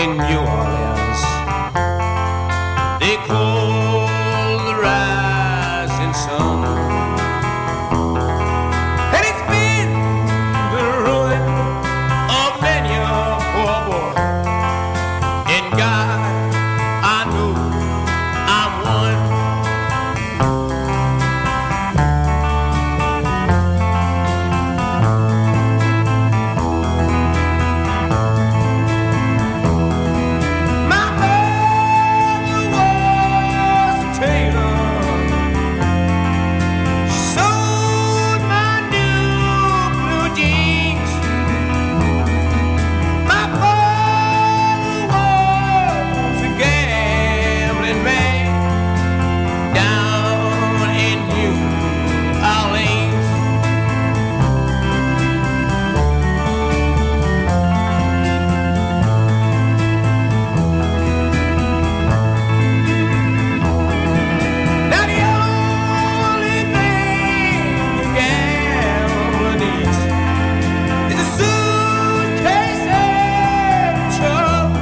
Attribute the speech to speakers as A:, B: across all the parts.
A: in New Orleans. They call the rising sun. And it's been the ruin of many a poor boy. In God, I know I'm one. My mother was a tailor. She sewed my new blue jeans. My father was a gambling man down in New Orleans. Now the only thing a gambler needs is a suitcase and trouble.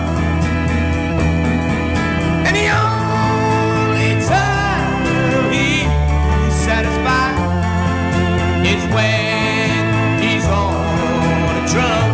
A: And the only time he's satisfied is when he's on a drum.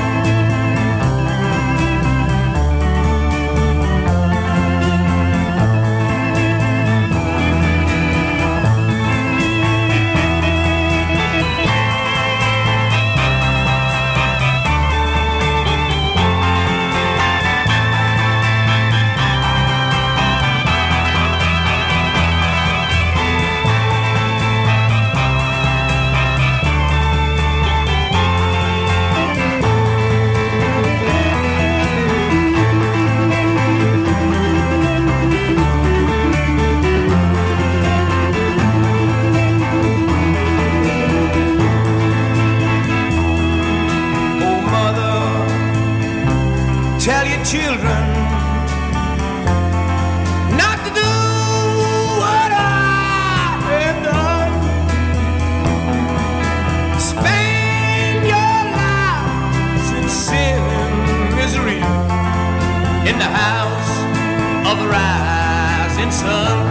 A: Oh, mother, tell your children not to do what I have done. Spend your lives in sin and misery in the house of the rising sun.